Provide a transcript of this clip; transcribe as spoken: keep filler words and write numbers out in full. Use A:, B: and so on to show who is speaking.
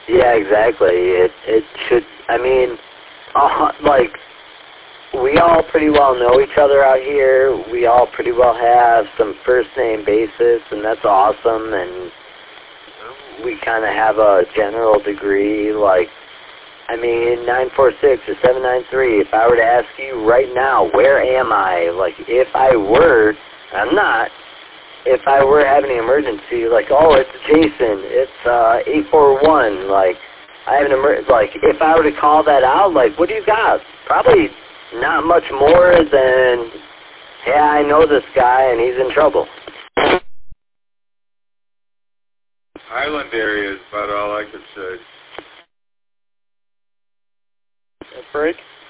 A: Yeah, exactly. It it should. I mean, uh, like we all pretty well know each other out here. We all pretty well have some first name basis, and that's awesome. And we kind of have a general degree. Like, I mean, nine four six or seven nine three. If I were to ask you right now, where am I? Like, if I were, I'm not. If I were having an emergency, like, oh, it's Jason, it's uh, eight four one, like, I have an emer- like, if I were to call that out, like, what do you got? Probably not much more than, yeah, I know this guy and he's in trouble.
B: Island area is about all I could say.
C: Break?